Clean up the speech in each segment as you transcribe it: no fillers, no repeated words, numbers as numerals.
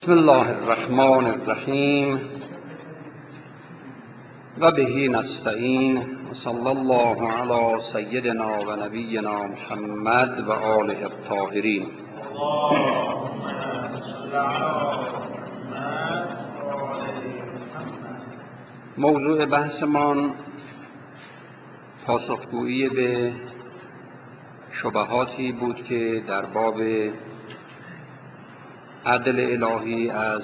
بسم الله الرحمن الرحیم و به نستعین و صلی الله علی سیدنا و نبینا محمد و آله الطاهرین. موضوع بحثمان پاسخگویی به شبهاتی بود که در باب عدل الهی از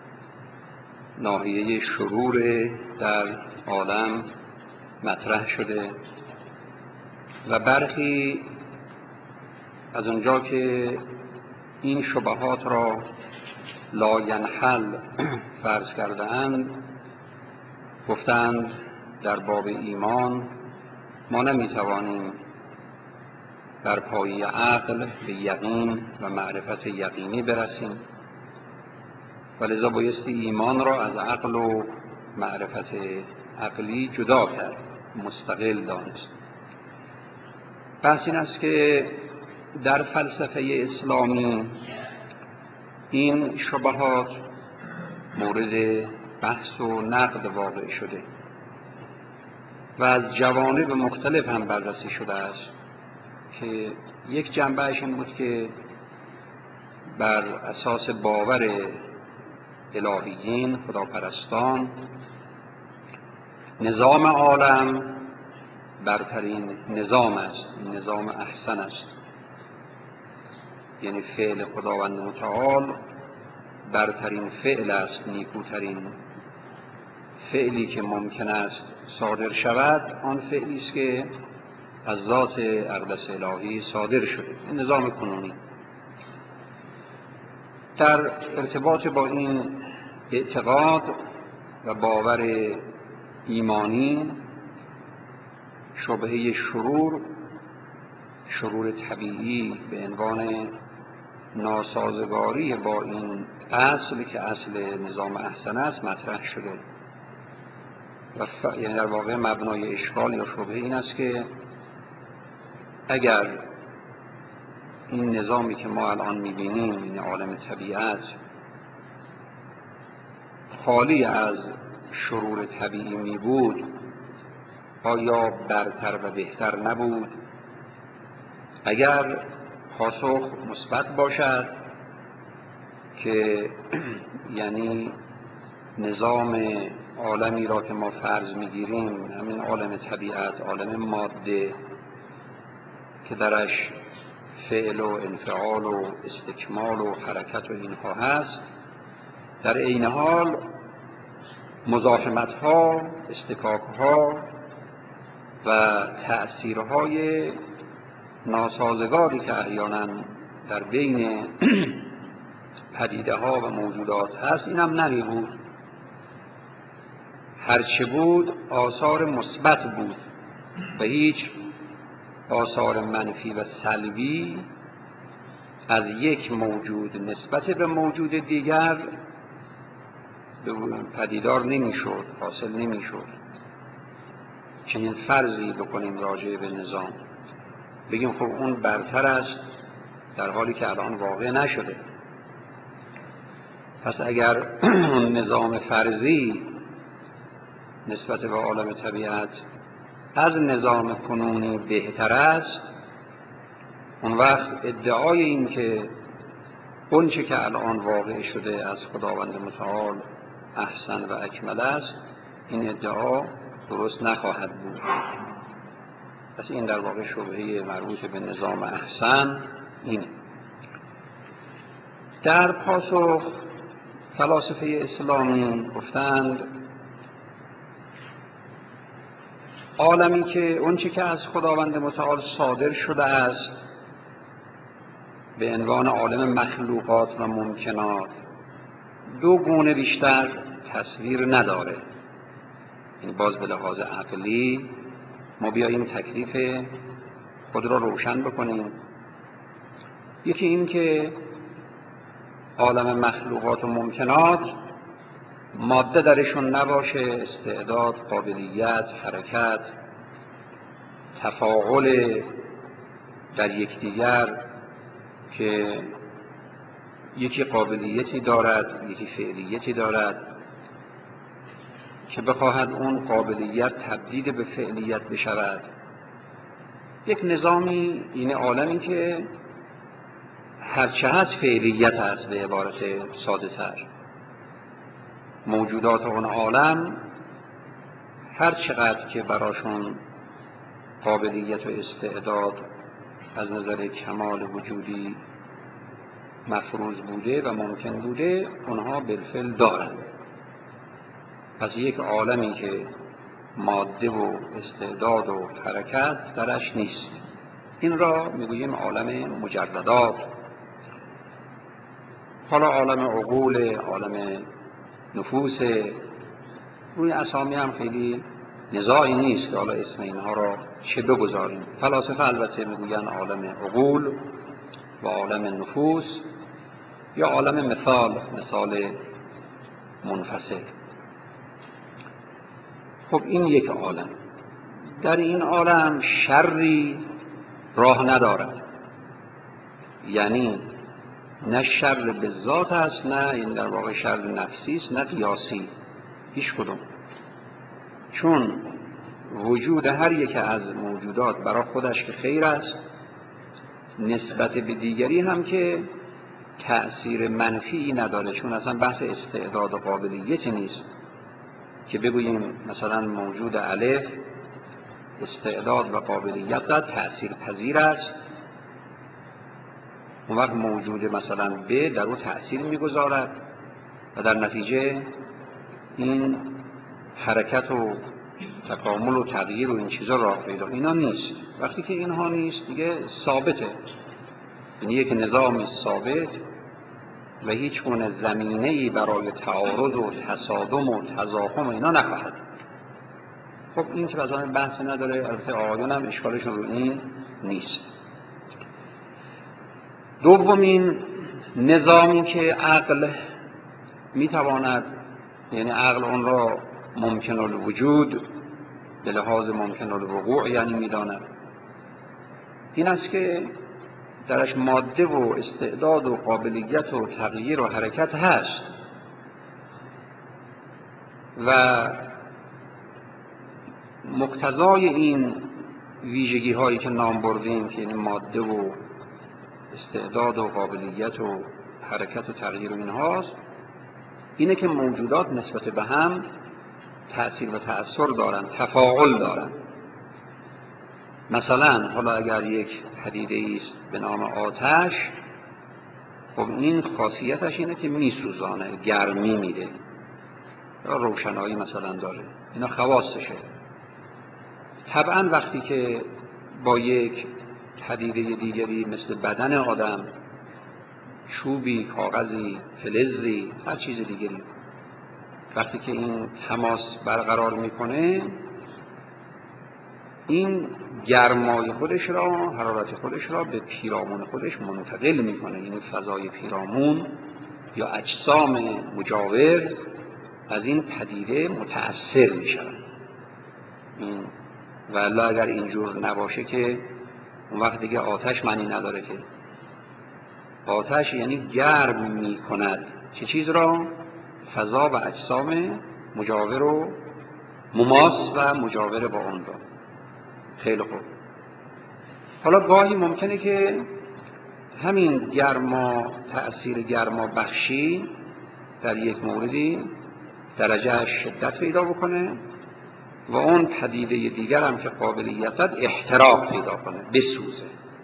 ناحیه شرور در عالم مطرح شده و برخی از اونجا که این شبهات را لاینحل فرض کرده‌اند گفتند در باب ایمان ما نمیتوانیم در پایه عقل به یقین و معرفت یقینی برسیم و لذا بایستی ایمان را از عقل و معرفت عقلی جدا کرد، مستقل دانست. بحث این است که در فلسفه اسلامی این شبهات مورد بحث و نقد واقع شده و از جوانب مختلف هم بررسی شده است که یک جنبهش این بود که بر اساس باور الهیین خداپرستان نظام عالم برترین نظام است، نظام احسن است، یعنی فعل خداوند متعال برترین فعل است، نیکوترین فعلی که ممکن است صادر شود آن فعلی است که از ذات اقدس الهی صادر شده. این نظام کنونی در ارتباط با این اعتقاد و باور ایمانی شبهه شرور طبیعی به عنوان ناسازگاری با این اصل که اصل نظام احسن است مطرح شده و یعنی در واقع مبنای اشکال یا شبهه این است که اگر این نظامی که ما الان می‌بینیم، این عالم طبیعت خالی از شرور طبیعی می بود، آیا برتر و بهتر نبود؟ اگر پاسخ مثبت باشد که یعنی نظام عالمی را که ما فرض می‌گیریم، همین عالم طبیعت، عالم ماده که درش فعل و انفعال و استکمال و حرکت و اینها هست، در عین حال مزاحمت‌ها، استکاک‌ها و تأثیرهای ناسازگاری که احیانا در بین پدیده‌ها و موجودات هست این هم نمی بود. هرچه بود آثار مثبت بود و هیچ آثار منفی و سلبی از یک موجود نسبت به موجود دیگر پدیدار نمی‌شد، حاصل نمی‌شد. چنین فرضی بکنیم راجع به نظام، بگیم خب اون برتر است، در حالی که الان واقع نشده. پس اگر نظام فرضی نسبت به عالم طبیعت از نظام کنونی بهتر است، اون وقت ادعای این که اون چه که الان واقع شده از خداوند متعال احسن و اکمل است، این ادعا درست نخواهد بود. پس این در واقع شبهه مربوط به نظام احسن اینه. در پاسخ فلاسفه اسلامی گفتند عالمی که اون چه که از خداوند متعال صادر شده است به عنوان عالم مخلوقات و ممکنات دو گونه بیشتر تصویر نداره. این باز به لحاظ عقلی ما بیاییم تکلیف خود را روشن بکنیم. یکی این که عالم مخلوقات و ممکنات ماده درشون نباشه، استعداد، قابلیت، حرکت، تفاعل در یکدیگر که یکی قابلیتی دارد، یکی فعلیتی دارد که بخواهد اون قابلیت تبدیل به فعلیت بشود. یک نظامی این عالمی که هرچه هست فعلیت است، به عبارت ساده تر موجودات اون عالم هر چقدر که براشون قابلیت و استعداد از نظر کمال وجودی مفروض بوده و ممکن بوده، اونها بالفعل دارند. پس یک عالمی که ماده و استعداد و حرکت درش نیست، این را میگوییم عالم مجردات. حالا عالم عقول، عالم نفوس، روی اسامی هم خیلی نزاعی نیست که حالا اسم اینها را چه بگذاریم. فلاسفه البته میگویند عالم عقول و عالم نفوس یا عالم مثال منفصل. خب این یک عالم. در این عالم شری راه ندارد، یعنی نه شر به ذات است، نه این در واقع شر نفسی است، نه قیاسی، هیچ کدوم. چون وجود هر یک از موجودات برای خودش که خیر است، نسبت به دیگری هم که تأثیر منفی نداره. چون اصلا بحث استعداد و قابلیتی نیست که بگوییم مثلا موجود الف استعداد و قابلیت دارد، تأثیر پذیر است، اون وقت موجود مثلا ب در او تأثیر میگذارد و در نتیجه این حرکت و تکامل و تغییر و این چیزا راه پیدا. اینا نیست. وقتی که اینها نیست دیگه ثابته، یعنی یک نظام ثابت و هیچ گونه زمینه‌ای برای تعارض و تصادم و تزاحم اینا نخواهد. خب این که مثلا بحث نداره. البته آقایون هم اشکالشون رو این نیست. دومین نظامی که عقل میتواند، یعنی عقل اون را ممکن الوجود به لحاظ ممکن الوقوع یعنی میداند، این است که درش ماده و استعداد و قابلیت و تغییر و حرکت هست و مقتضای این ویژگی هایی که نام بردیم که یعنی ماده و استعداد و قابلیت و حرکت و تغییر و این هاست، اینه که موجودات نسبت به هم تأثیر و تأثیر دارن، تفاعل دارن. مثلا حالا اگر یک پدیده است به نام آتش، خب این خاصیتش اینه که میسوزانه، گرمی میده یا روشنایی مثلا داره، اینا خواصشه. طبعا وقتی که با یک پدیده دیگری مثل بدن آدم، چوبی، کاغذی، فلزی، هر چیز دیگری، وقتی که این تماس برقرار میکنه، این گرمای خودش را، حرارت خودش را به پیرامون خودش منتقل میکنه. یعنی فضای پیرامون یا اجسام مجاور از این پدیده متأثر میشن. ولی اگر اینجور نباشه که اون وقت دیگه آتش معنی نداره. که آتش یعنی گرم میکند چه چیز را؟ فضا و اجسام مجاور و مماس و مجاور با اون را. خیلی خوب. حالا گاهی ممکنه که همین گرما، تأثیر گرما بخشی در یک موردی درجه شدت پیدا بکنه و اون پدیده دیگر هم که قابلیت دارد احتراق پیدا کنه، بسوزه.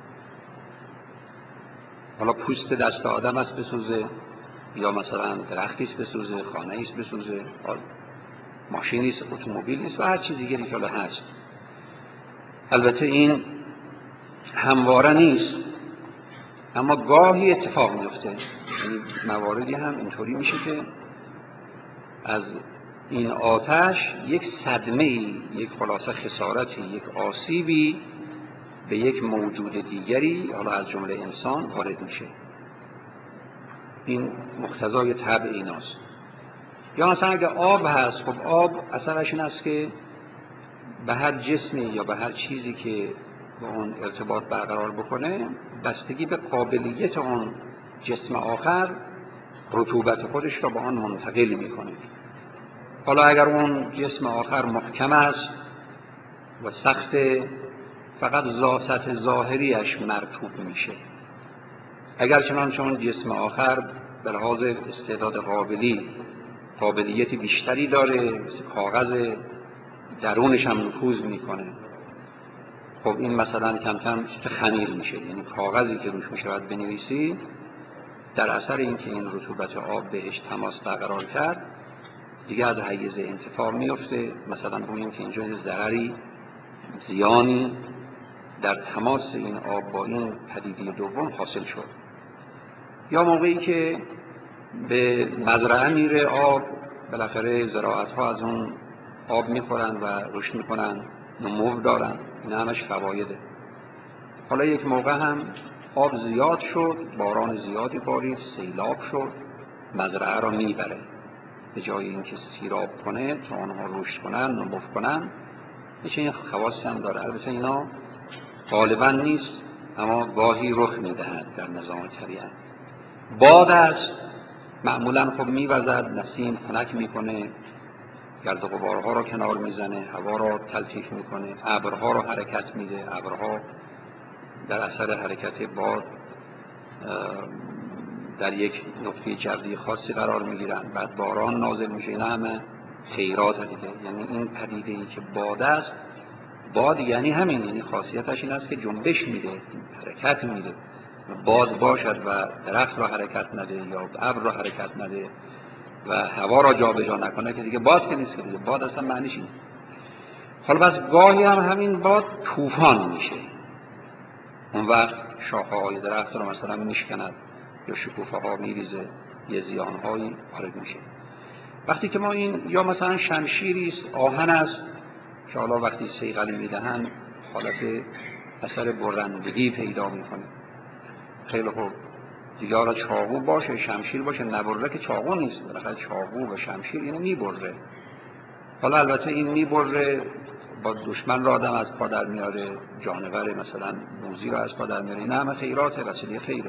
حالا پوست دست آدم است بسوزه، یا مثلا درختی است بسوزه، خانه است بسوزه، ماشینی است، اتومبیلی است و هر چیز دیگری که حالا هست. البته این همواره نیست، اما گاهی اتفاق میفته. یعنی مواردی هم اینطوری میشه که از این آتش یک صدمه‌ای، یک خلاصه خسارتی، یک آسیبی به یک موجود دیگری، حالا از جمله انسان، وارد میشه. این مقتضای طبع ایناست. یا مثلا اگه آب هست، خب آب اثرش این است که به هر جسمی یا به هر چیزی که با اون ارتباط برقرار بکنه، بستگی به قابلیت اون جسم آخر رطوبت خودش را به آن منتقل میکنه. حالا اگر اون جسم آخر محکم است و سخت، فقط سطح ظاهریش مرطوب میشه. اگر چنانچه اون جسم آخر به لحاظ استعداد قابلیت بیشتری داره، مثل کاغذ، درونش هم نفوذ میکنه، خب این مثلا کم کم خمیر میشه. یعنی کاغذی که روش میشود بنویسی، در اثر اینکه این رطوبت آب بهش تماس برقرار کرد دیگه از حیز انتفاع میفته. مثلا بگوییم که اینجا ضرری، زیانی در تماس این آب با این پدیده دوم حاصل شد. یا موقعی که به مزرعه میره آب، بالاخره زراعت ها از اون آب میخورن و رشد میکنن، نمو دارن، این همش فوایده. حالا یک موقع هم آب زیاد شد، باران زیادی بارید، سیلاب شد، مزرعه را میبره. به جای اینکه سیراب کنه تا آنها رشد کنن، نمو کنن، این خواصی هم داره. البته اینا غالبا نیست، اما گاهی رخ میدهد در نظام طبیعت. باد است، معمولا خب میوزد، نسیم خنک میکنه، گرد و غبارها را کنار میزنه، هوا را تلطیف میکنه، ابرها را حرکت میده. ابرها در اثر حرکت باد در یک نقطه جوی خاصی قرار میگیرن، بعد باران نازل میشه. اینا همه خیرات دیگه. یعنی این پدیده ای که باد است، باد یعنی همین، یعنی خاصیتش این است که جنبش میده، حرکت میده. باد باشد و درخت را حرکت نده یا ابر را حرکت نده و هوا را جابجا نکنه که دیگه باد که نیست. که دیگه باد اصلا معنیش اینه. حالا بس گاهی هم همین باد طوفان میشه، اون وقت شاخه های درخت رو مثلا میشکند یا شکوفه ها میریزه، یه زیان هایی وارد میشه. وقتی که ما این یا مثلا شمشیری است، آهن است که حالا وقتی صیقلی میدهن حالت اثر برندگی پیدا میکنه، خیلی خوب دیگه. حالا چاقو باشه، شمشیر باشه، نبره که چاقو نیست، بالاخره چاقو و شمشیر اینو میبره. حالا البته این میبره با دشمن را آدم از پا در میاره، جانور مثلا موذی را از پا در میاره. این همه خیراته، وسیله خیره.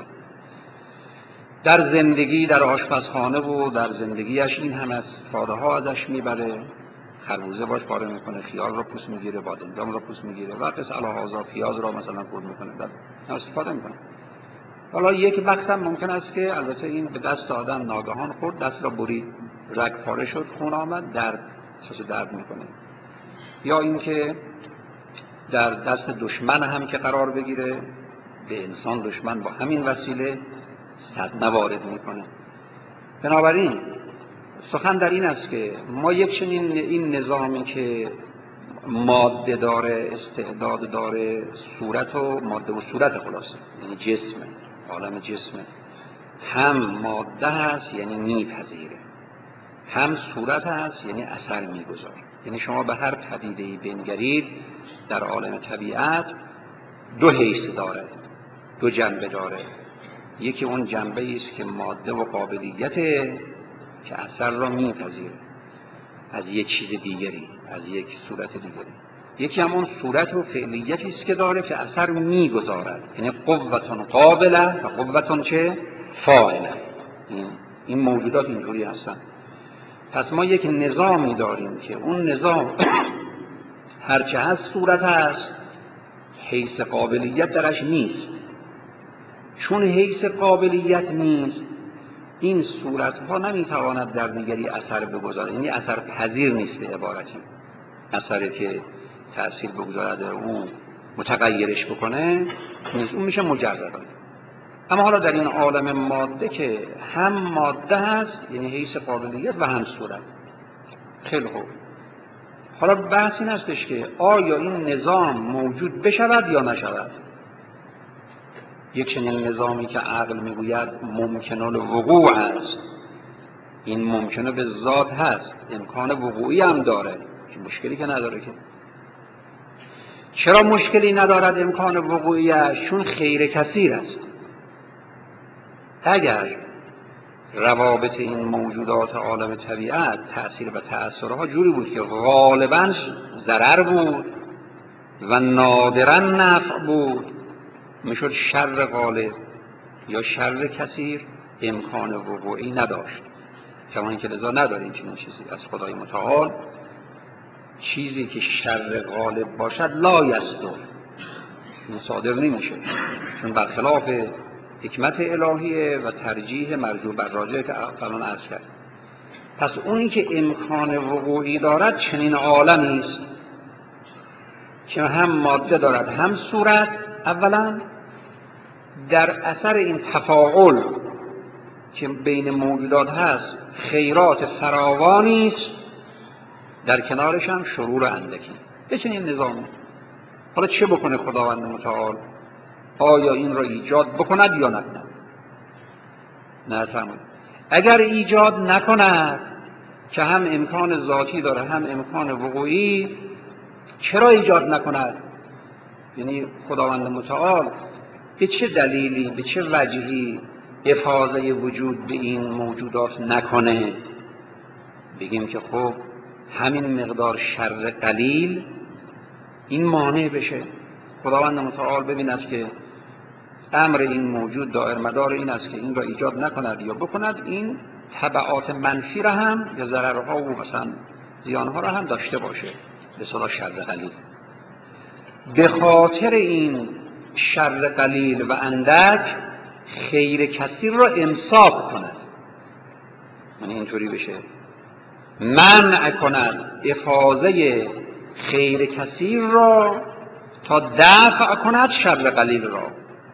در زندگی، در آشپزخانه و در زندگیش این همه استفاده ها ازش میبره. خربوزه باش پاره میکنه، خیار را پوست میگیره، بادمجان را پوست میگیره و قص الهازا پیاز را مثلا خورد میکنه، استفاده میکنه. حالا یک وقت هم ممکن است که البته این به دست آدم ناگهان خورد، دست را برید، رگ پاره شد، خون آمد، درد میکنه. یا اینکه در دست دشمن هم که قرار بگیره، به انسان دشمن با همین وسیله صدمه وارد میکنه. بنابراین سخن در این است که ما یک چنین این نظامی که ماده داره، استعداد داره، صورت و ماده و صورت خلاصه، یعنی جسمه، عالم جسمه، هم ماده هست یعنی میپذیره، هم صورت هست یعنی اثر میگذاره. یعنی شما به هر پدیده‌ای بنگرید در عالم طبیعت دو حیث داره، دو جنبه داره. یکی اون جنبه است که ماده و قابلیته که اثر را میپذیره از یک چیز دیگری، از یک صورت دیگری. یکی همون صورت و فعلیتی است که داره که اثر میگذارد، یعنی قوتون قابله و قوتون چه؟ فاعله. این موجودات اینجوری هستن. پس ما یک نظامی داریم که اون نظام هرچه هست صورت هست، حیث قابلیت درش نیست. چون حیث قابلیت نیست، این صورت ها نمیتواند در دیگری اثر بگذاره، یعنی اثر پذیر نیست. به عبارتی اثری که تأثیر بگذارد اون متغیرش بکنه نیست، اون میشه مجرد. اما حالا در این عالم ماده که هم ماده هست یعنی حیث قابلیت و هم صورت. خیلی خوب، حالا بحث این هستش که آیا این نظام موجود بشود یا نشود. یک چنین نظامی که عقل میگوید ممکن الوقوع است، این ممکنه به ذات هست، امکان وقوعی هم داره، مشکلی که نداره. که چرا مشکلی ندارد امکان وقوعیش؟ چون خیر کثیر است. اگر روابط این موجودات عالم طبیعت تأثیر و تأثیرها جوری بود که غالباً ضرر بود و نادراً نفع بود، میشد شر غالب یا شر کثیر امکان وقوعی نداشت، کما اینکه لذا نداریم چنین چیزی از خدای متعال. چیزی که شر غالب باشد لا یصدر، این صادر نمیشه، چون برخلاف حکمت الهیه و ترجیح مرجوع بر راجع که فلان عرض کرد. پس اونی که امکان وقوعی دارد چنین عالمی است که هم ماده دارد هم صورت. اولا در اثر این تفاعل که بین موجودات هست خیرات فراوانی است، در کنارش هم شرور اندکی. به چنین نظامی حالا چه بکنه خداوند متعال؟ آیا این را ایجاد بکند یا نکند؟ نه فرمود اگر ایجاد نکند که هم امکان ذاتی داره هم امکان وقوعی، چرا ایجاد نکند؟ یعنی خداوند متعال به چه دلیلی، به چه وجهی افاضه وجود به این موجودات نکنه؟ بگیم که خب همین مقدار شر قلیل این مانع بشه. خداوند متعال ببیند که امر این موجود دائر مدار این است که این را ایجاد نکند یا بکند، این تبعات منفی را هم یا ضررها و مثلا زیانها را هم داشته باشه، به صدا شر قلیل. به خاطر این شر قلیل و اندک خیر کثیر را امساک کند، یعنی اینطوری بشه منع کند افاضه خیر کثیر را تا دفع کند شر قلیل را.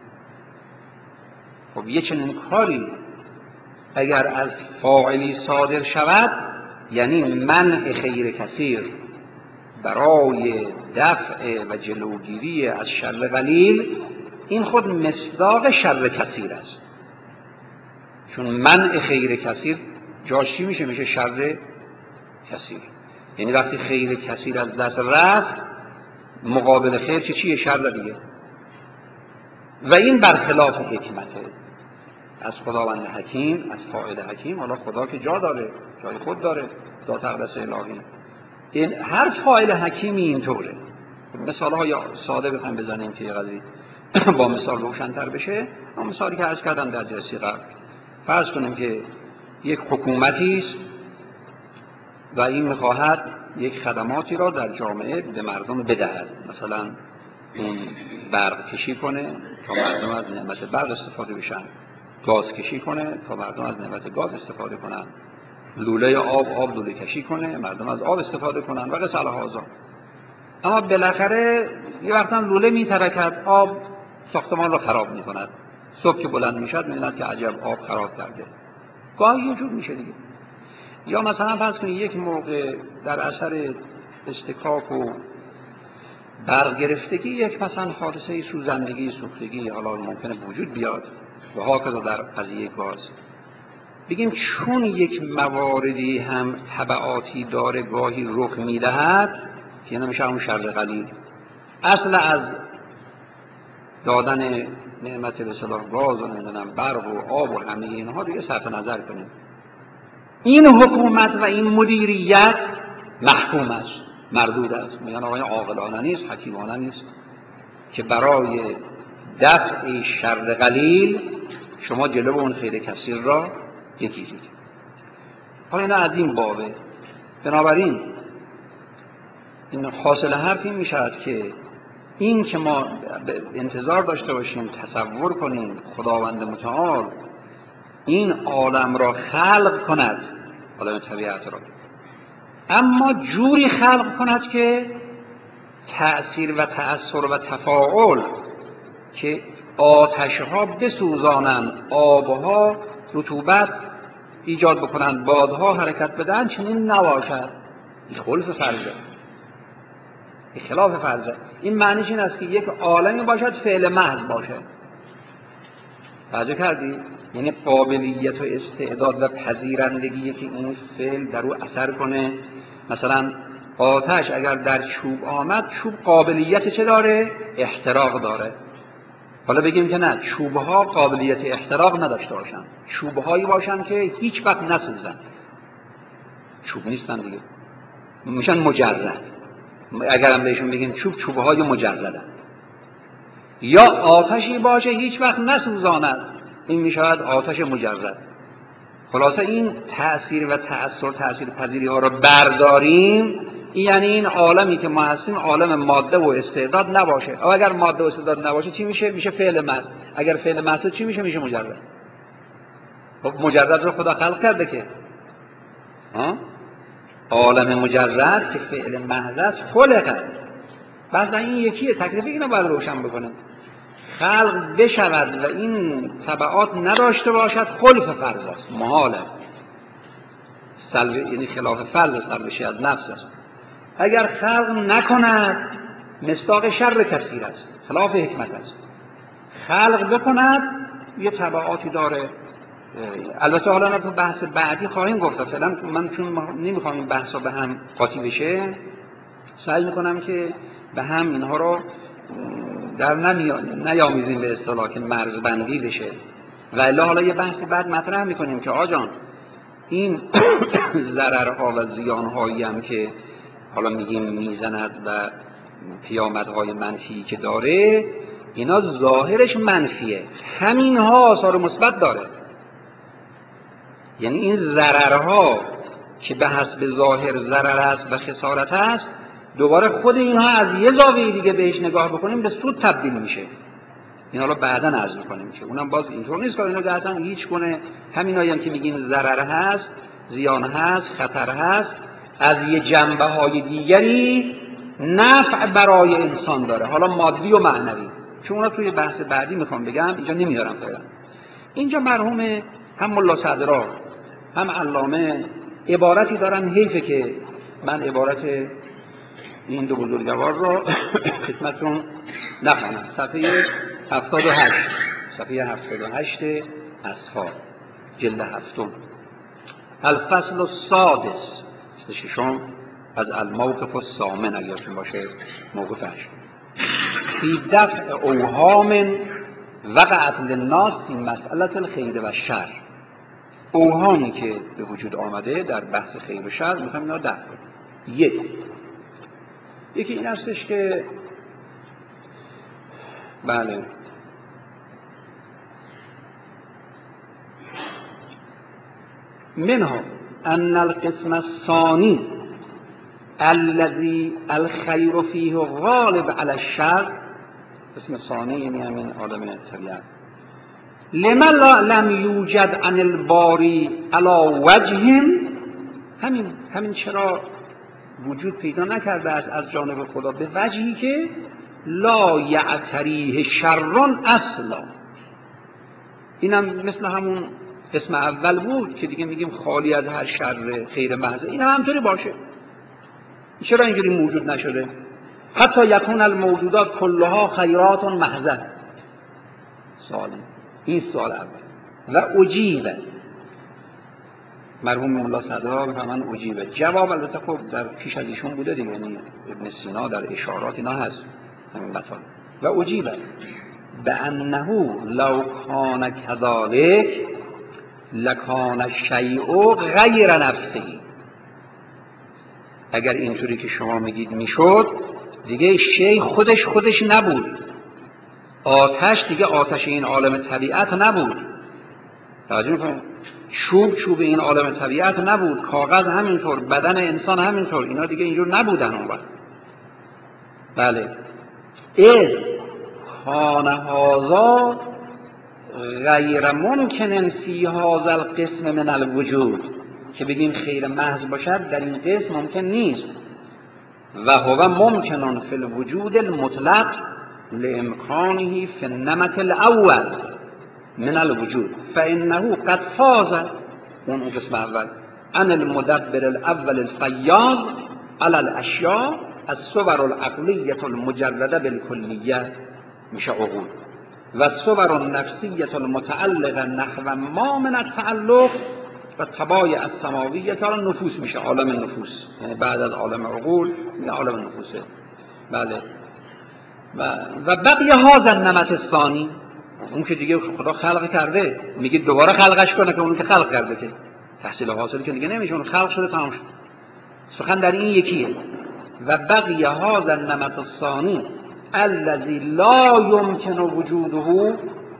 خب یه چنین کاری اگر از فاعلی صادر شود، یعنی منع خیر کثیر برای دفع و جلوگیری از شر قلیل، این خود مصداق شر کثیر است. چون منع خیر کثیر جاش چی میشه؟ میشه شر کثیر. یعنی وقتی خیر کثیر از دست رفت، مقابل خیر چیه؟ شر دیگه. و این برخلاف حکمته از خداوند حکیم، از فاعل حکیم. حالا خدا که جا داره، جای خود داره، ذات اقدس الهی. این هر فاعل حکیمی اینطوره. مثال های ساده بخوایم بزنیم که یه قضیه با مثال روشن‌تر بشه. اما مثالی که عرض کردم در جلسه قبل، فرض کنیم که یک حکومتی است و این می‌خواهد یک خدماتی را در جامعه به مردم بدهد. مثلا این برق کشی کنه تا مردم از نعمت برق استفاده بشن، گاز کشی کنه تا مردم از نعمت گاز استفاده کنن، لوله آب لوله کشی کنه مردم از آب استفاده کنن و غیره هذا. اما بالاخره یه وقتا لوله میترکد، آب ساختمان را خراب میکند. صبح که بلند میشد میبیند که عجب آب خراب کرده. گاهی یه جور میشه دیگه. یا مثلا فرض کنید یک موقع در اثر استکاک و برق گرفتگی یک مثلا حادثه سوزندگی، سوختگی حالا ممکنه وجود بیاد و هاکذا در قضیه گاز. بگیم چون یک مواردی هم تبعاتی داره گاهی رخ میدهد که نمیشه همون شر قلیل. اصل از دادن نعمت به صلاح گاز و نمیدونم برق و آب و همه اینها دیگه صرف نظر کنیم. این حکومت و این مدیریت محکوم است، مردود است. میگن آقای عاقلانه نیست، حکیمانه نیست که برای دفع شر قلیل شما جلو اون خیر کثیر را بگیرید. حالا اینا از این بابه. بنابراین این حاصل حرف این میشود که این که ما انتظار داشته باشیم تصور کنیم خداوند متعال این عالم را خلق کند، عالم طبیعت را، اما جوری خلق کند که تأثیر و تأثر و تفاعل که آتشها بسوزانند، آبها رطوبت ایجاد بکنند، بادها حرکت بدن، چنین نباشد. این خلف فرضه، این خلاف فرضه. این معنیش این است که یک عالمی باشد فعل محض باشه. توجه کردی؟ یعنی قابلیت و استعداد و پذیرندگی که این فعل در او اثر کنه. مثلا آتش اگر در چوب آمد، چوب قابلیت چه داره؟ احتراق داره. حالا بگیم که نه، چوبها قابلیت احتراق نداشته باشن، چوبهایی باشن که هیچ وقت نسوزن، چوب نیستن دیگه، میشن مجرد. اگرم بهشون بگیم چوب، چوبهای مجردن. یا آتشی باشه هیچ وقت نسوزاند، این میشود آتش مجرد. خلاصه این تأثیر و تأثیر پذیری ها رو برداریم، یعنی این عالمی که ما هستیم عالم ماده و استعداد نباشه. او اگر ماده و استعداد نباشه چی میشه؟ میشه فعل محض. اگر فعل محض چی میشه؟ میشه مجرد. خب مجرد رو خدا خلق کرده که عالم مجرد که فعل محض است خلقه. بس این یکیه، تکلیف اینو باید روشن بکنیم. خلق بشود و این تبعات نداشته باشد خلف فرض است، محاله. یعنی خلاف فرض سلبشی از نفس است. اگر خلق نکند مصداق شر کثیر است، خلاف حکمت است. خلق بکند یه تبعاتی داره. البته حالا تو بحث بعدی خواهیم گفت. فعلا من چون نمیخوام این بحثا به هم قاطی بشه، سعی میکنم که به هم اینها رو در نیامیزیم به اصطلاح که مرزبندی بشه. و الا حالا یه بحث بعد مطرح میکنیم که آجان این ضررها و زیانهایی هم که حالا میگیم میزند و پیامدهای منفی که داره، اینا ظاهرش منفیه، همینها آثار مثبت داره. یعنی این ضررها که به حسب ظاهر ضرر است و خسارت است، دوباره خود اینها از یه زاویه دیگه بهش نگاه بکنیم به سود تبدیل میشه. این حالا بعداً عرض می‌کنیم که اونم باز اینطور نیست که اینا که اصلا هیچ گونه همینایی هم که میگین ضرر هست، زیان هست، خطر هست، از یه جنبه‌های دیگری نفع برای انسان داره، حالا مادی و معنوی. چون اونا توی بحث بعدی میخوام بگم، اینجا نمیارم فعلا. اینجا مرحوم هم ملا صدرا هم علامه عبارتی دارن، حیفه که من عبارت این دو بزرگوار را خدمتتون نخوانم. صفحه 78 اصحاب جلد 7 الفصل السادس ششم از الموقف الثامن اگرشون باشه موقف 8 فی دفع اوهام وقعت للناس فی مسئله الخیر و شر. اوهامی که به وجود آمده در بحث خیر و شر میخوایم اینا دفع کنیم. یکی این هستش که بله منها ان القسم الثانی الذي الخير فيه غالب على الشر، قسم ثانی یعنی همین عالم طبیعت، لما لم یوجد عن الباری على وجه، همین چرا وجود پیدا نکرده است از جانب خدا به وجهی که لا یعتریه شرون اصلا. اینم مثل همون قسم اول بود که دیگه میگیم خالی از هر شر خیر محض، این همطوری باشه. چرا اینجوری موجود نشده؟ حتی یکون الموجودات کلها خیرات محض. سوال این سوال اول. و اجیبه مرحوم مولا صدرا بفهمن اجیبه. جواب البته خب در پیش از ایشون بوده دیگه، یعنی ابن سینا در اشارات اینا هست همین مطالب. و اجیبه بانه لو کان کذالک لکان الشیء غیر نفسه. اگر اینطوری که شما میگید میشد دیگه شیء خودش نبود، آتش دیگه آتش این عالم طبیعت نبود. توجه میکنید؟ چوب این عالم طبیعت نبود، کاغذ همینطور، بدن انسان همینطور، اینا دیگه اینجور نبودن اون وقت. بله از کان هذا غیر ممکن فی هذا القسم من الوجود، که بگیم خیر محض باشد در این قسم ممکن نیست. و هو ممکنن فی الوجود المطلق لامکانه فی النمط الاول من الوجود فانه قد فاز، اون قسم اول، عن المدبر الاول الفیاض علی الاشیاء الصور العقلیه المجرده بالکلیه، میشه عقول، و الصور النفسیه المتعلقه نحو ما من التعلق و طبایع السماویه تا نفوس، میشه عالم النفوس، یعنی بعد از عالم عقول میشه عالم نفوسه. بله و بقیه هذا النمط الثانی، اون که دیگه خدا خلق کرده، میگه دوباره خلقش کنه که اون که خلق کرده که تحصیل حاصل که دیگه نمیشه، اون خلق شده تمام شد. سخن در این یکیه. و بقیه هذا النمط الثانی الذي لا يمكن وجوده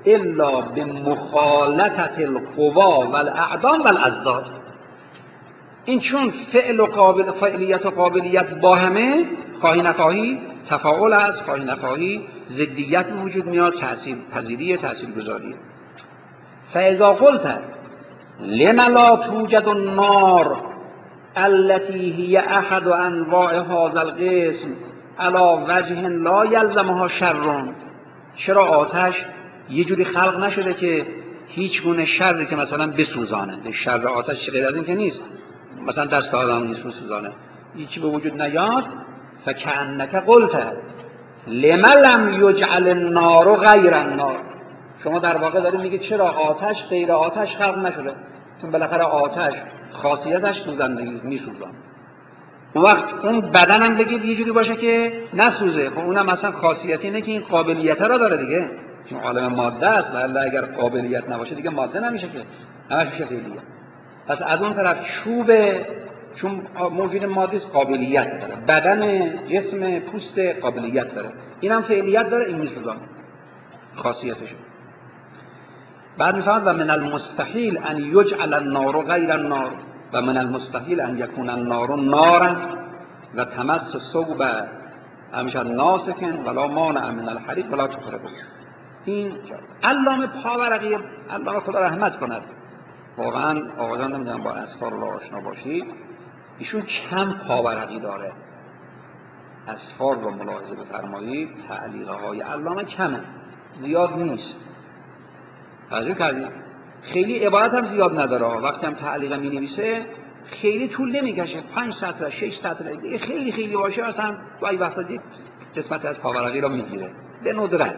الا به مخالطت القوا و الاعدام و الاضداد. این چون فعلیت و قابلیت با همه خواهی نخواهی تفاعل است، خواهی نخواهی ضدیت وجود میاد، تأثیر پذیری، تأثیر گذاری. فاذا قلت لما لا توجد النار التي هي احد انواع هذا القسم على وجه لا یلزمها شر، چرا آتش یه جوری خلق نشده که هیچ گونه شری که مثلا بسوزانه؟ شر آتش غیر از این که نیست، مثلا دست آدم نیست بسوزانه، هیچی به وجود نیاد. فکأنک قلت لما لم یجعل النار غیر النار، شما در واقع دارید میگید چرا آتش غیر آتش خلق نشده؟ چون بالاخره آتش خاصیتش سوزندگی میسوزان. اون وقت اون بدن هم بگید یه جوری باشه که نسوزه، خب اونم مثلا خاصیتی اینه که این قابلیت را داره دیگه، چون عالم ماده است، ولی اگر قابلیت نباشه دیگه ماده نمیشه که، همش میشه فعلیه. پس از اون طرف چوب چون موجود مادی است قابلیت داره، بدن جسم پوست قابلیت داره، اینم فعلیت داره، این میسوزان خاصیتشه. بعد میفهمد و من المستحیل ان یجعل النار غیر النار و من المستحیل ان یکون النار نارا و تمس صوب همیشه ناسکن ولا مانع من الحریق ولا تخرب. این علامه پاورقی، الله خدا رحمت کند، واقعا آقایان نمیدونم با اسفار رو آشنا باشید، ایشون کم پاورقی داره. اسفار رو ملاحظه بفرمایید، تعلیقه های علامه کمه، زیاد نیست. توجه کردید؟ خیلی عبارت هم زیاد نداره، وقتی هم تعلیقه می نویسه خیلی طول نمیکشه، 5 سطر 6 سطر خیلی خیلی باشه مثلا گاهی وقتا یک قسمت از پاورقی رو میگیره به ندرت.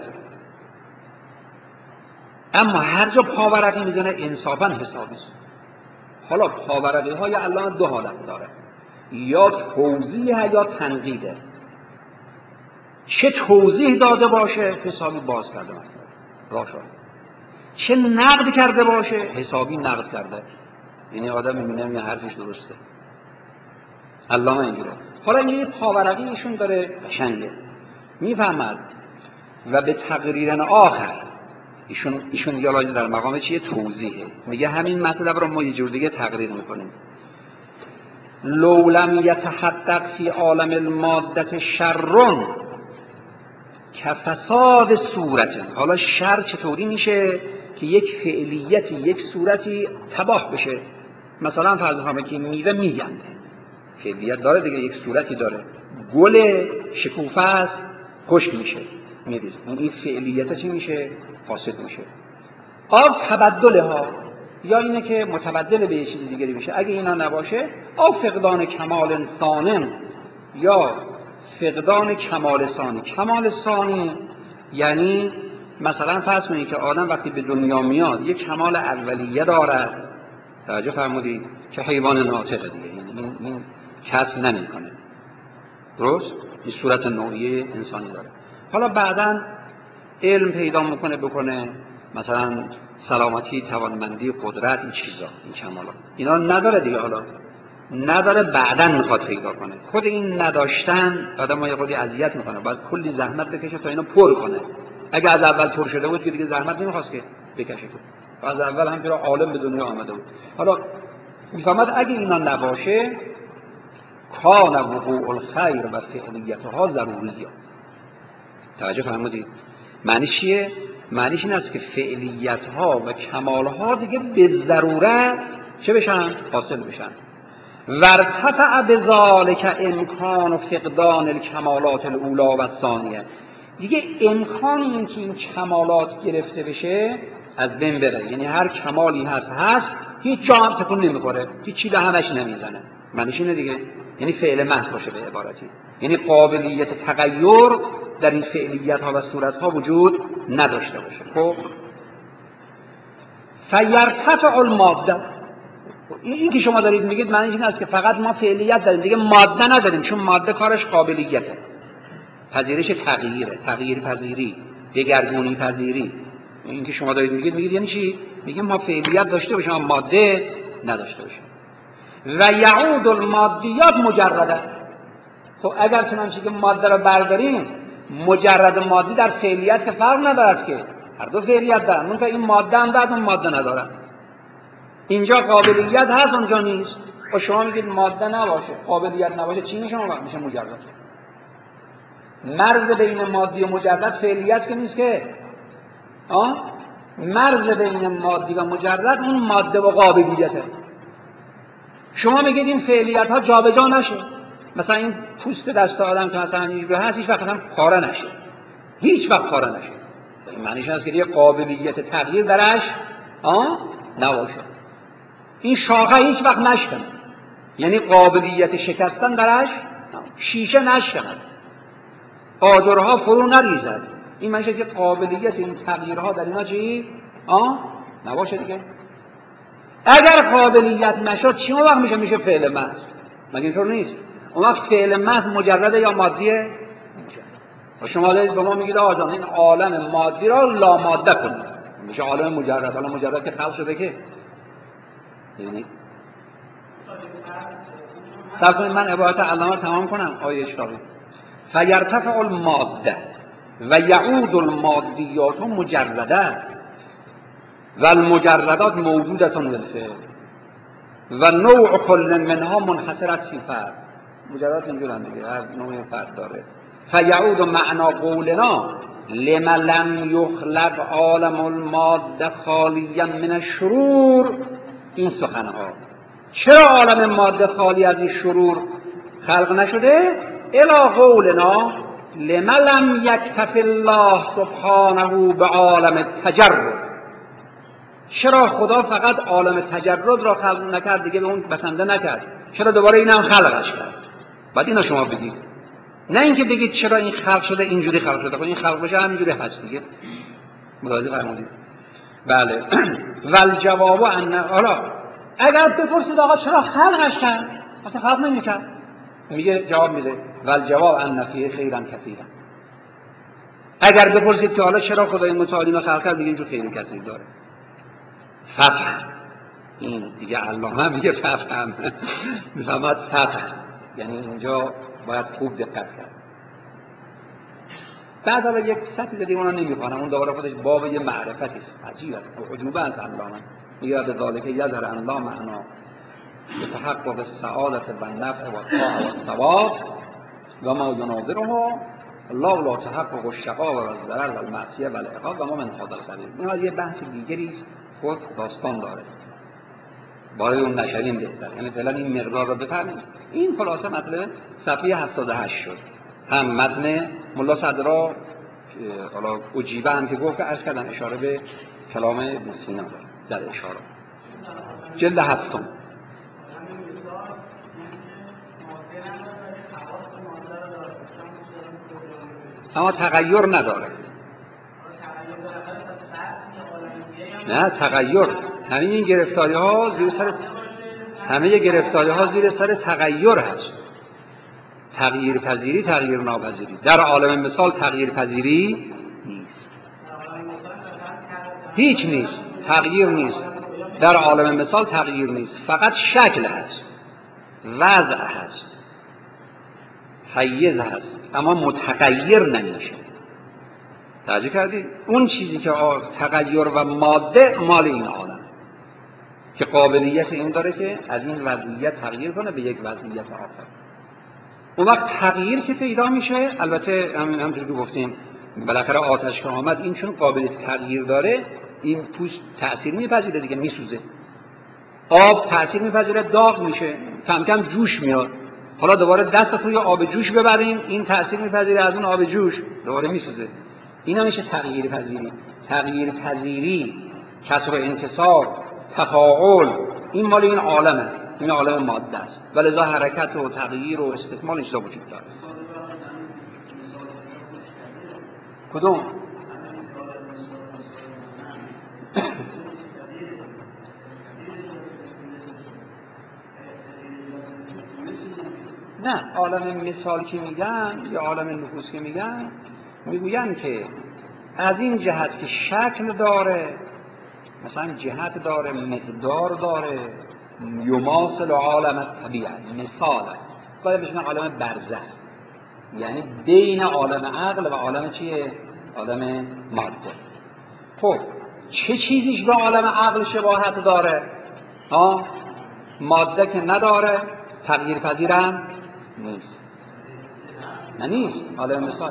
اما هر جا پاورقی میزنه انصافا حسابی است. حالا پاورقی های علامه دو حالت داره، یا توضیح یا تنقیده. چه توضیح داده باشه حسابی باز کرده مثلا راشد، چه نقد کرده باشه حسابی نقد کرده، یعنی آدم میبینه یه حرفش درسته. علامه اینجوره. حالا این پاورقی ایشون داره قشنگه میفهمد و به تقریرن آخر ایشون دیگه در مقام چیه؟ توضیحه. میگه همین مطلب رو ما یه جور دیگه تقریر میکنیم. لو لم یتحقق فی عالم المادة شر کفساد صورت. حالا شر چطوری میشه که یک فعلیتی یک صورتی تباه بشه؟ مثلا فرض کنیم که میوه میگنده، فعلیت داره دیگه، یک صورتی داره، گل شکوفه است خشک میشه میریزه، این فعلیت چی میشه؟ فاسد میشه. آب تبدل ها، یا اینه که متبدل به یه چیز دیگری میشه. اگه اینا نباشه آب فقدان کمال ثانن یا فقدان کمال ثانی. کمال ثانی یعنی مثلا فرض کنید که آدم وقتی به دنیا میاد یک کمال اولیه دارد، توجه فرمودید، که حیوان ناطقه دیگه، این کسب نمیکنه، درست؟ این صورت نوعی انسانی داره. حالا بعداً علم پیدا بکنه مثلا سلامتی، توانمندی، قدرت، این چیزا، این کمالات اینا نداره دیگه، حالا نداره، بعداً میخواد پیدا کنه. خود این نداشتن آدمو یه خودی اذیت میکنه، باید کلی زحمت بکشه تا اینو پر کنه. اگه از اول پر شده بود که دیگه زحمت نمیخواست که بکشه، که از اول همینجوری عالم به دنیا آمده بود. حالا میفهمد اگه اینا نباشه کان وقوع الخیر و فعلیتها ضروریه. توجه فرمودید؟ معنیش چیه؟ معنیش این است که فعلیتها و کمالها دیگه به ضرورت چه بشن؟ حاصل بشن. ورتفع بذالک امکان و فقدان الکمالات الاولا و الثانیه. دیگه امکان این که این کمالات گرفته بشه از بین بره، یعنی هر کمالی هست هیچ جا هم تکون نمیخوره، هیچ چی به همش نمیزنه. معنیش اینه دیگه، یعنی فعل محض باشه به عبارتی، یعنی قابلیت تغییر در این فعلیت ها و صورت ها وجود نداشته باشه. خب فیرتفع الماده، این که شما دارید میگید معنی این است که فقط ما فعلیت داریم دیگه ماده نداریم، چون ماده کارش قابلیته، پذیرش تغییره، تغییر پذیری، دگرگونی پذیری. این که شما دارید میگید یعنی چی؟ میگیم ما فعلیت داشته باشیم اما ماده نداشته باشیم. و یعود المادیات مجرده. خب اگر چنانچه که ماده رو برداریم، مجرد مادی در فعلیت که فرق ندارد که، هر دو فعلیت دارن، اون که این ماده هم دارن، اون ماده ندارن. اینجا قابلیت هست، اونجا نیست. و شما میگید ماده نباشه، قابلیت نباشه، چی میشه اون وقت؟ میشه مجرد. مرز بین مادی و مجرد فعلیت که نیست که. مرز بین مادی و مجرد اون ماده و قابلیته. شما میگید این فعلیت ها جابجا نشه. مثلا این پوست دست آدم که مثلا اینجوری هست هیچ وقت هم پاره نشه، هیچ وقت پاره نشه. این معنیش هست که یه قابلیت تغییر درش نباشه. این شاخه هیچ وقت نشکنه، یعنی قابلیت شکستن درش، شیشه نشکنه، آجرها فرو نریزد. این معنیش که قابلیت این تغییرها در اینا چی؟ نباشه دیگه. اگر قابلیت نشد چی اون وقت میشه فعل محض؟ مگه اینطور نیست؟ اون وقت فعل محض مجرده یا مادیه؟ و شما دارید به ما میگید آقا این عالم مادی را لاماده کنید، میشه عالم مجرد. حالا مجرد که خلق شده که ببینید. صرف کنید من عبارت علامه تمام کنم. آیه اشتاقی فیرتفع الماده و یعود المادیات مجرده و المجردات موجودتون بالفعل و نوع کل منها منحصرت فی فرد. مجردات اینجورن دیگه، هر نوعی فرد داره. فیعود معنا قولنا لما لم یخلق عالم الماده خالیا من الشرور. این سخنها چرا عالم ماده خالی از این شرور خلق نشده؟ الی قولنا لما لم یکتف الله سبحانه به عالم التجرد. چرا خدا فقط عالم تجرد را خلق نکرد دیگه به اون بسنده نکرد؟ چرا دوباره این هم خلقش کرد؟ بعد اینا شما بگید، نه اینکه بگید چرا این خلق شده اینجوری خلق شده. خب این خلق بشه همینجوری هست دیگه. متوجه فرمودید؟ بله. والجواب ان، حالا اگر بپرسید آقا چرا خلقش کرد؟ اصلا خلق نمی‌کرد. میگه جواب میده والجواب ان فیه خیرا کثیرا. اگر بپرسید که حالا چرا خدای متعالی ما خلق کرد، دیگه اینجور خیر کثیر داره. فتح، این دیگه علامه میگه فتح میفهمد فتح یعنی اینجا باید خوب دقت کرد. بعد حالا یک سطحی دیگه اون رو نمیخوانم، اون دوباره خودش باب یه معرفتی است عجیبه، عجوبه از علامه. میگه به ذالک یظهر ان لا معنا بتحقق السعادة و النفع و الطاعة و الثواب و ما یناظره الله لا تحقق الشقاء و الضرر و المعصیه و العقاب و ما من هذا القبیل. این یه بحث دیگری است، خود داستان داره، برای اون نشریم بهتر. یعنی فعلا این مقدار رو بفهمید. این خلاصه مطلب صفحه 78 شد. هم متن ملا صدرا حالا اجیبه هم که گفت که عرض کردن اشاره به کلام ابن سینا در اشاره جلد 7. اما تغییر نداره. نه تغییر، همه این گرفتاری ها زیر سر، همه گرفتاری ها زیر سر تغییر هست. تغییر پذیری، تغییر ناپذیری. در عالم مثال تغییر پذیری نیست، هیچ نیست، تغییر نیست. در عالم مثال تغییر نیست، فقط شکل هست، وضع هست، حیز هست، اما متغیر نمیشه. توجه کردید؟ اون چیزی که تغییر و ماده مال این عالم که قابلیت این داره که از این وضعیت تغییر کنه به یک وضعیت آخر. اون وقت تغییر که پیدا میشه، البته همونجوری که گفتیم بالاخره آتش که آمد این چون قابلیت تغییر داره، این پوست تأثیر میپذیره دیگه، میسوزه. آب تأثیر میپذیره، داغ میشه، کم کم جوش میاد. حالا دوباره دست توی آب جوش ببریم، این تأثیر میپذیره از اون آب جوش، دوباره میسوزه. اینا میشه تغییر پذیری. تغییر پذیری، کسر و انکسار، تفاعل، این مال این عالمه، این عالم ماده است. ولذا حرکت و تغییر و استکمال اینجا وجود داره. کدوم؟ نه، عالم مثال که میگن یا عالم نفوس که میگن، میگوین که از این جهت که شکل داره، مثلا جهت داره، مقدار داره، یماثل عالم طبیعت، مثال باید بشن عالم برزخ، یعنی بین عالم عقل و عالم چیه؟ عالم ماده. خب چه چیزیش به عالم عقل شباهت داره؟ ماده که نداره، تغییر پذیرم نیست. نیست. حالا مثال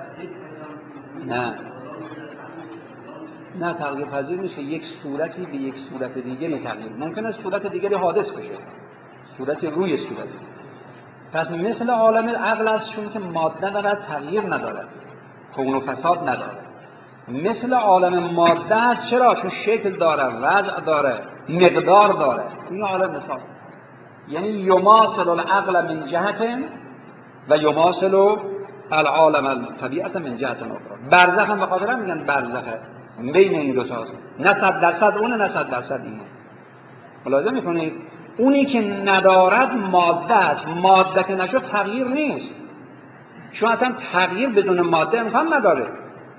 نه تغییر پذیر میشه. یک صورتی به یک صورت دیگری تغییر ممکنه صورت دیگری حادث بشه، صورت روی صورت. پس مثل عالم عقل است، چون که ماده نداره، تغییر نداره، کون و فساد نداره. مثل عالم ماده است، چرا؟ چون شکل داره، وضع داره، مقدار داره. این عالم مثال یعنی یماثل العقل من جهت و یماثل العالم الطبیعت من جهت اخرى. برزخ هم به خاطر هم میگن برزخه، بین این دو تاست، نه 100% اونه نه 100% اینه. ملاحظه میکنید اونی که ندارد ماده است، ماده که نشد تغییر نیست، چون اصلا تغییر بدون ماده امکان نداره.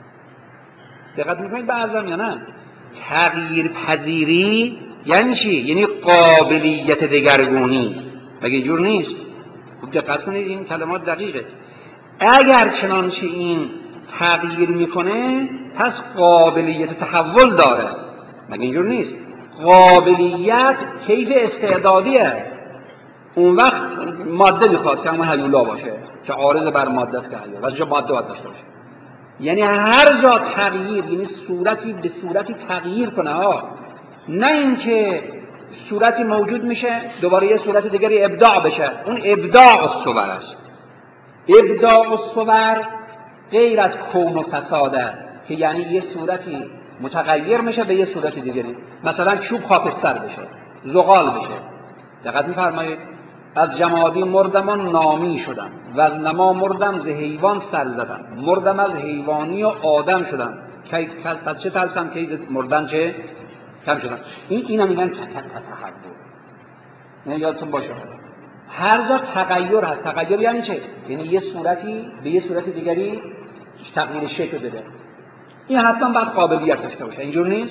دقت میکنید به عرضم یا نه؟ تغییر پذیری یعنی چی؟ یعنی قابلیت دگرگونی. مگه جور نیست؟ خوب دقت کنید این کلمات دقیقه. اگر چنانچه این تغییر میکنه پس قابلیت تحول داره. مگه اینجور نیست؟ قابلیت کیف استعدادیه. اون وقت ماده میخواد که همون هیولا باشه که عارض بر ماده است، که هیولا واسه ماده باید داشته باشه. یعنی هر جا تغییر، یعنی صورتی به صورتی تغییر کنه نه اینکه صورتی موجود میشه دوباره یه صورت دیگری ابداع بشه. اون ابداع الصور است. ابداع الصور غیر از کون و فساده، که یعنی یه صورتی متغیر میشه به یه صورت دیگری. مثلا چوب خاکستر بشه، زغال بشه. دقت می‌فرمایید؟ از جمادی مردم و نامی شدم و از نما مردم ز حیوان سر زدم، مردم از حیوانی و آدم شدم، که پس چه ترسم که مردن چه کم شدم. اینا میگن تحول. نه یادتون باشه هر جا تغییر هست. تغییر یعنی چه؟ یعنی یه صورتی به یه صورت دیگری تغییر شکل بده. این حتما باید قابلیت داشته باشه. اینجور نیست؟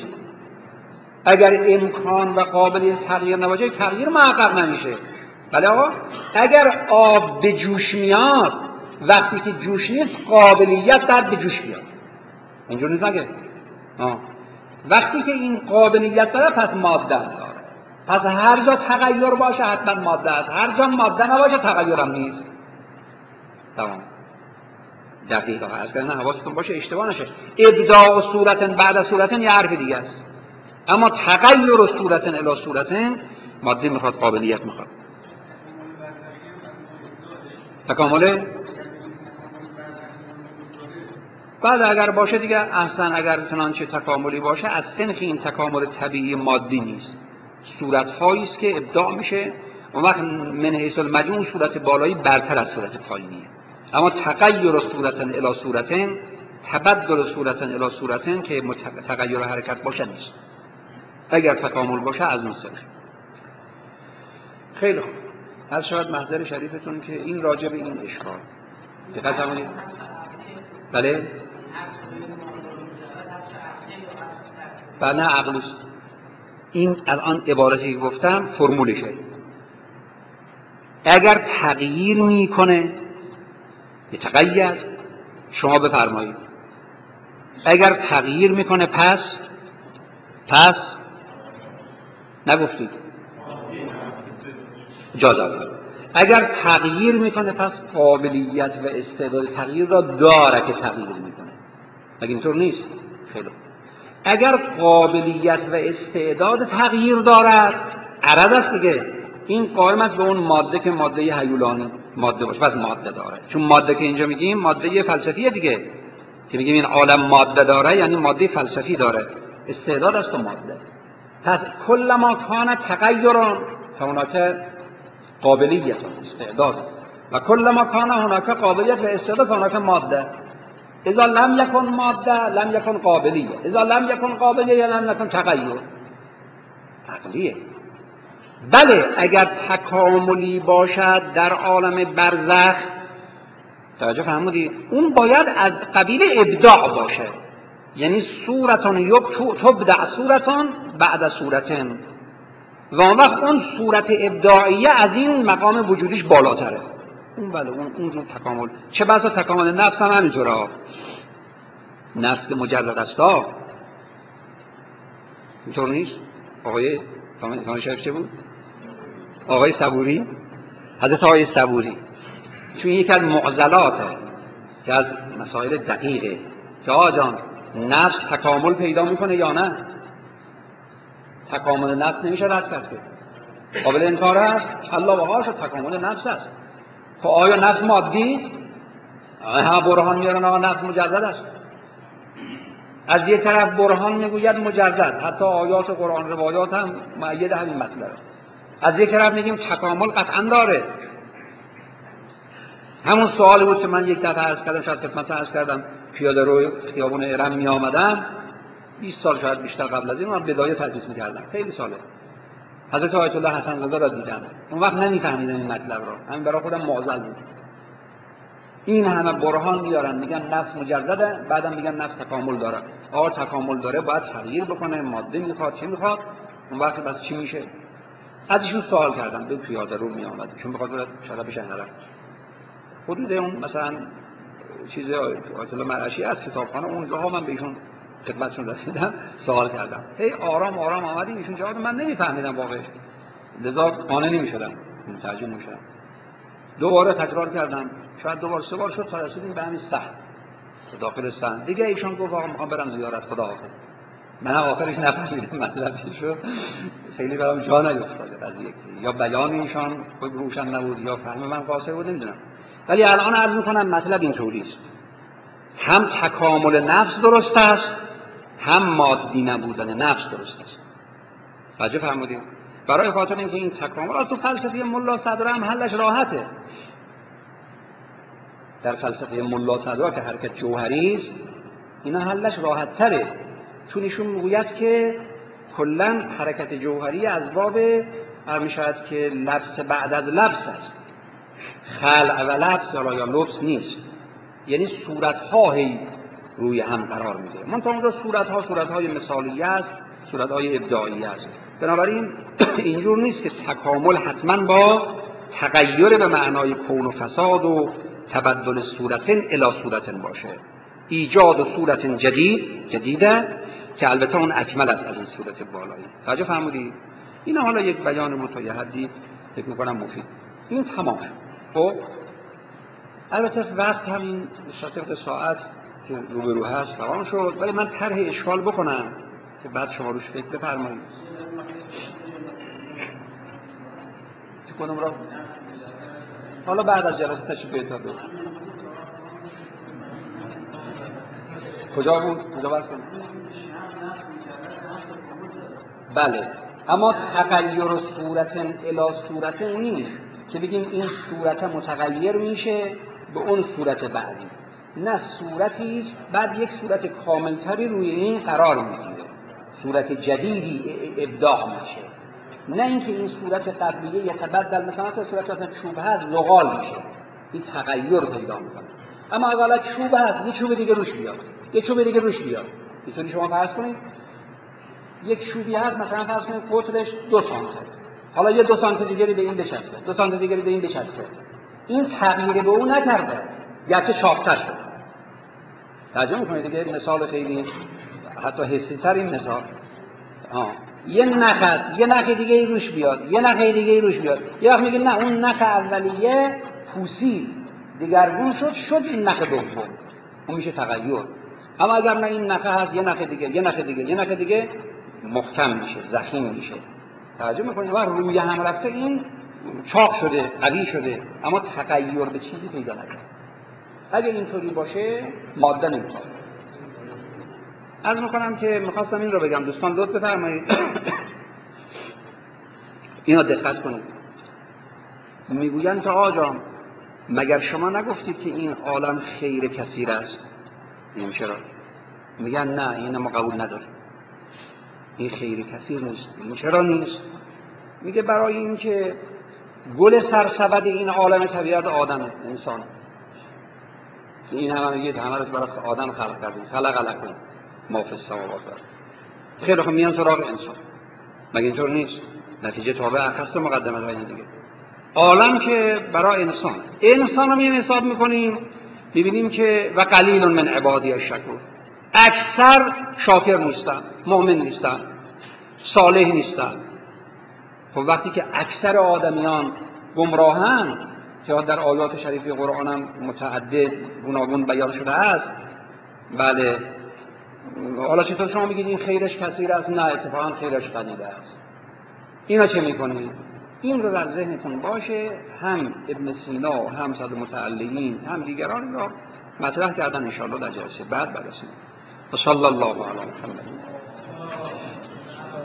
اگر امکان و قابلیت تغییر نباشه تغییر محقق نمیشه. بله آقا، اگر آب به جوش میاد وقتی که جوش نیست قابلیت در به جوش بیاد. اینجور نیست نگه؟ وقتی که این قابلیت داره پس ماده داره. پس هر جا تغییر باشه حتما ماده است، هر جا ماده نباشه تغییر هم نیست. تمام. دقیقا هست که نه حواستون باشه اشتباه نشه. ابداع صورت بعد صورت یه حرف دیگه است، اما تغییر صورت الی صورت ماده میخواد، قابلیت میخواد. تکامله بعد اگر باشه دیگه احسن. اگر چنانچه تکاملی باشه از سنخ این تکامل طبیعی مادی نیست، صورت‌هایی است که ابداع میشه. اون وقت من حیث المجموع صورت بالایی برتر از صورت پایینیه. اما تغییر صورت الی صورت، تبدل صورت الی صورت که تغییر حرکت باشه نیست. اگر تکامل باشه از اون سنخ. خیلی خوب. هر شاید محضر شریفتون که این راجع به این اشکال دقت کنید. بله بله عقل است. این الان عبارتی که گفتم فرمولشه. اگر تغییر میکنه یتغیر، شما بفرمایید. اگر تغییر میکنه پس نگفتید جادار. اگر تغییر میکنه پس قابلیت و استعداد تغییر را داره که تغییر میکنه. مگه اینطور نیست؟ خیلی. اگر قابلیت و استعداد تغییر دارد عرض است دیگه، این قائم است به اون ماده که ماده هیولانی ماده باشه. پس ماده داره. چون ماده که اینجا میگیم ماده فلسفیه دیگه، که میگیم این عالم ماده داره یعنی ماده فلسفی داره. استعداد است و ماده. پس کل ما کان تغیران هناك قابلیت استعداد، و کل ما کان هناك قابلیت و استعداد هناك ماده. اذا لم یکن ماده لم یکن قابلیه، اذا لم یکن قابلیه لم یکن تغییر. عقلیه. بله اگر تکاملی باشد در عالم برزخ، توجه فرمودید، اون باید از قبیل ابداع باشه. یعنی صورتون یک تبدع صورتون بعد صورتن، و اون وقت اون صورت ابداعیه از این مقام وجودیش بالاتره. اون بله اون رو تکامل. چه بسا تکامل نفس هم همینطوره. نفس مجرد است اینطور نیست؟ آقای امام شریف چه بود؟ آقای صبوری، حضرت آقای صبوری، چون یکی از معضلاته که از مسائل دقیقه که آقا جان نفس تکامل پیدا میکنه یا نه؟ تکامل نفس نمیشه رد کرد، قابل انکار است. الله و حاشا تکامل نفس است. خب آیا نفس مادی؟ برهان میارن آقا نفس مجرد است. از یک طرف برهان میگوید مجرد، حتی آیات قرآن روایات هم مؤید همین مطلب. از یک طرف میگیم تکامل قطعا داره. همون سوالی بود که من یک دفعه عرض کردم، شاید خدمت عرض کردم، پیاده روی خیابون ارم می آمدم 20 سال شاید بیشتر قبل از این، من بدایه تدریس می‌کردم، خیلی ساله. حضرت آیت الله حسن زاده را دیدم. اون وقت نمی‌فهمیدم این مطلب را، همین برای خودم معضل بود. این همه برهان میارن میگن نفس مجرده، بعدم میگن نفس تکامل داره. آقا تکامل داره باید تغییر بکنه، ماده میخواد، چی میخواد؟ اون وقت بس چی میشه؟ ازشون سوال کردم، به پیاده رو میآمد چون به خاطر شرف شهر حدود اون مثلا چیز آیت الله مرعشی از کتابخانه اونجاها من به ایشون خدمتشون رسیدم، سوال کردم. هی آرام آرام آمدیم، ایشون جواب من نمیفهمیدم واقعا، لذا قانع نمیشدم، متوجه نمیشدم. دوباره تکرار کردم، شاید دوبار سه بار شد تا رسیدیم به همین صحن، داخل صحن دیگه. ایشون گفت آقا میخوام برم زیارت خدا حافظ. من آخرش نفهمیدم مطلبی شد، خیلی برام جا نیفتاد قضیه، یا بیان ایشان خوب روشن نبود یا فهم من قاصر بود، نمیدونم. ولی الان عرض میکنم مطلب اینطوری است، هم تکامل نفس درست است، هم مادی نبودن نفس درست است. توجه فرمودید؟ برای خاطر اینکه این تکامل تو فلسفه ملا صدر هم حلش راحته. در فلسفه ملا صدر که حرکت جوهری است، اینا حلش راحت تره، چون ایشون میگوید که کلا حرکت جوهری از باب میشود که لبس بعد از لبس است، خلع و لبس یا لبس نیست، یعنی صورت‌های روی هم قرار میده. منتها اونجا صورت‌های مثالیه است، صورت‌های ابداعیه است. بنابراین اینجور نیست که تکامل حتما با تغییر به معنای کون و فساد و تبدل صورتن الی صورتن باشه. ایجاد صورت جدیده که البته اون اکمل است از این صورت بالایی. توجه فرمودید؟ این حالا یک بیان بود تا یه حدی فکر می‌کنم مفید. این تمام. خب البته وقت همین شاطر ساعت که روبرو هست تمام شد، ولی من طرح اشکال بکنم که بعد شما روش فکر بفرمایید. چه کنم را؟ حالا بعد از جلسه تشریف بیارید. کجا بود؟ کجا بحث کنم؟ بله، اما تغییر صورتن الی صورتن نیست که بگیم این صورت متغیر میشه به اون صورت بعدی. نه، صورتی است بعد یک صورت کاملتری روی این قرار میگیره، صورت جدیدی ابداع میشه. نه اینکه این صورت قبلیه یتبدل، مثلا صورت چوب هست زغال میشه، این تغییر پیدا میکنه. اما اگر چوب هست یه چوب دیگه روش بیاد، یه چوب دیگه روش بیاد، اینطوری شما فرض کنید یک چوبی هست مثلا فرض کنید قطرش 2 سانتی، حالا یه 2 سانتی دیگری به این بچسبه، 2 سانتی دیگری به این بچسبه، این تغییر به اون نکرده، گرچه چاق‌تر شد. توجه می‌کنید دیگه؟ مثال خیلی حتی حسی تر این مثال. یه نخ هست، یه نخ دیگه روش بیاد، یه نخ دیگه روش بیاد. یه وقت میگه نه اون نخ اولیه پوسی دیگرگون شد این نخ دوم، اون میشه تغییر. اما اگر نه این نخ هست، یه نخ دیگه، یه نخ دیگه، یه نخ دیگه، محکم میشه، ضخیم میشه. توجه میکنید؟ و روی هم رفته این چاق شده، قوی شده، اما تغییر به چیزی پیدا نکرده. اگه اینطوری باشه ماده نمیخواد. عرض میکنم که میخواستم این رو بگم، دوستان لطف بفرمایید اینا دقت کنید. میگویند که آقا مگر شما نگفتید که این عالم خیر کثیر است؟ این چرا؟ میگن نه این ما قبول نداریم، این خیر کثیر نیست. این چرا نیست؟ میگه برای این که گل سرسبد این عالم طبیعت آدمه، انسان. این همه رو برای آدم خلق کردیم، خلق لکم ما فی السماوات. خیلی خب میان سراغ انسان، مگه اینطور نیست؟ نتیجه تابع اخص مقدمه های دیگه. عالم که برای انسان رو میان حساب میکنیم، میبینیم که و قلیل من عبادی الشکور، اکثر شاکر نیستن، مؤمن نیستن. صالح نیستن. خب وقتی که اکثر آدمیان گمراهن که در آیات شریفه قرآن هم متعدد گوناگون بیان شده است، بله حالا چطور شما میگید این خیرش کثیر است؟ نه، اتفاقا خیرش قلیل است. اینا چه میکنید؟ این رو در ذهنتون باشه. هم ابن سینا هم صد متعلقین هم دیگران را مطرح کردن، انشاءالله در جلسه بعد برسیم. و صلی الله علی محمد.